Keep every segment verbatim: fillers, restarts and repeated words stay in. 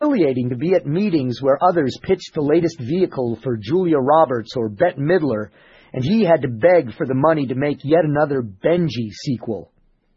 humiliating to be at meetings where others pitched the latest vehicle for Julia Roberts or Bette Midler, and he had to beg for the money to make yet another Benji sequel.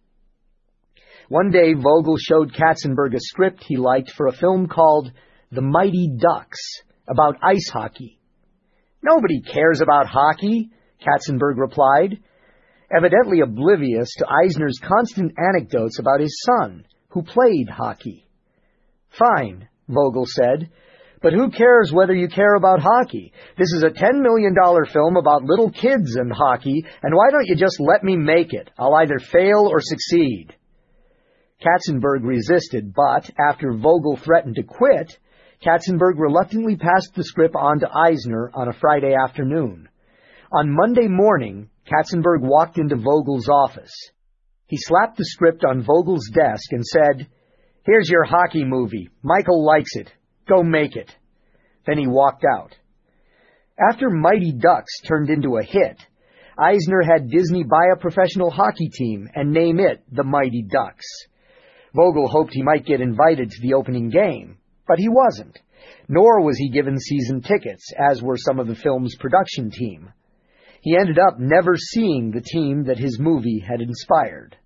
One day, Vogel showed Katzenberg a script he liked for a film called The Mighty Ducks, about ice hockey. "Nobody cares about hockey," Katzenberg replied, evidently oblivious to Eisner's constant anecdotes about his son, who played hockey. "Fine," Vogel said, "but who cares whether you care about hockey? This is a ten million dollar film about little kids and hockey, and why don't you just let me make it? I'll either fail or succeed." Katzenberg resisted, but after Vogel threatened to quit, Katzenberg reluctantly passed the script on to Eisner on a Friday afternoon. On Monday morning, Katzenberg walked into Vogel's office. He slapped the script on Vogel's desk and said, "Here's your hockey movie. Michael likes it. Go make it." Then he walked out. After Mighty Ducks turned into a hit, Eisner had Disney buy a professional hockey team and name it the Mighty Ducks. Vogel hoped he might get invited to the opening game, but he wasn't, nor was he given season tickets, as were some of the film's production team. He ended up never seeing the team that his movie had inspired.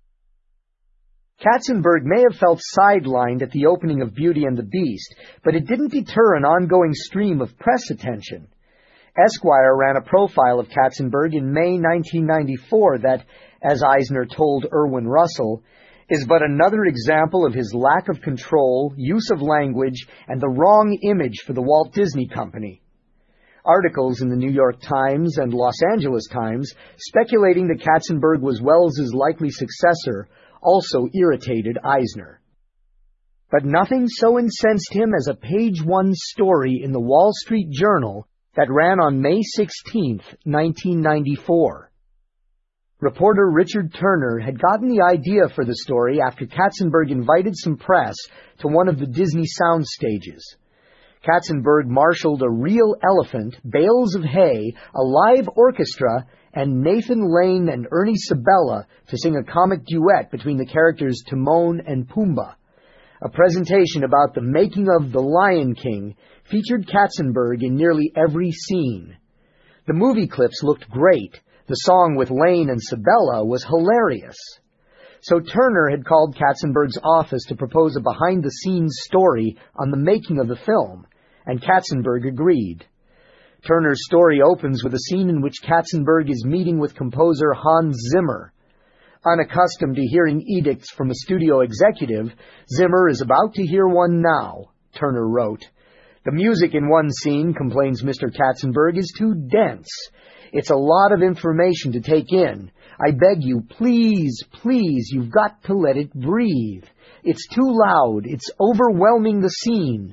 Katzenberg may have felt sidelined at the opening of Beauty and the Beast, but it didn't deter an ongoing stream of press attention. Esquire ran a profile of Katzenberg in May nineteen ninety-four that, as Eisner told Irwin Russell, is but another example of his lack of control, use of language, and the wrong image for the Walt Disney Company. Articles in the New York Times and Los Angeles Times speculating that Katzenberg was Welles's likely successor also irritated Eisner. But nothing so incensed him as a page-one story in the Wall Street Journal that ran on May sixteenth, nineteen ninety-four. Reporter Richard Turner had gotten the idea for the story after Katzenberg invited some press to one of the Disney sound stages. Katzenberg marshaled a real elephant, bales of hay, a live orchestra, and Nathan Lane and Ernie Sabella to sing a comic duet between the characters Timon and Pumbaa. A presentation about the making of The Lion King featured Katzenberg in nearly every scene. The movie clips looked great. The song with Lane and Sabella was hilarious. So Turner had called Katzenberg's office to propose a behind-the-scenes story on the making of the film, and Katzenberg agreed. Turner's story opens with a scene in which Katzenberg is meeting with composer Hans Zimmer. Unaccustomed to hearing edicts from a studio executive, Zimmer is about to hear one now, Turner wrote. "The music in one scene," complains Mister Katzenberg, "is too dense. It's a lot of information to take in. I beg you, please, please, you've got to let it breathe. It's too loud. It's overwhelming the scene."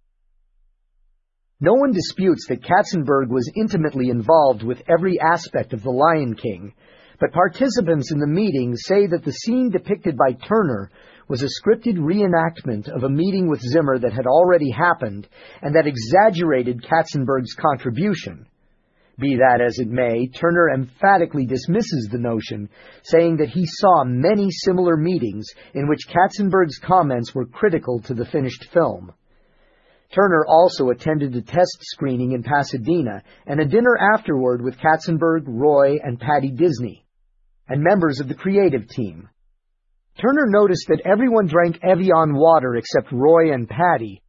No one disputes that Katzenberg was intimately involved with every aspect of The Lion King, but participants in the meeting say that the scene depicted by Turner was a scripted reenactment of a meeting with Zimmer that had already happened and that exaggerated Katzenberg's contribution. Be that as it may, Turner emphatically dismisses the notion, saying that he saw many similar meetings in which Katzenberg's comments were critical to the finished film. Turner also attended a test screening in Pasadena and a dinner afterward with Katzenberg, Roy, and Patty Disney, and members of the creative team. Turner noticed that everyone drank Evian water except Roy and Patty,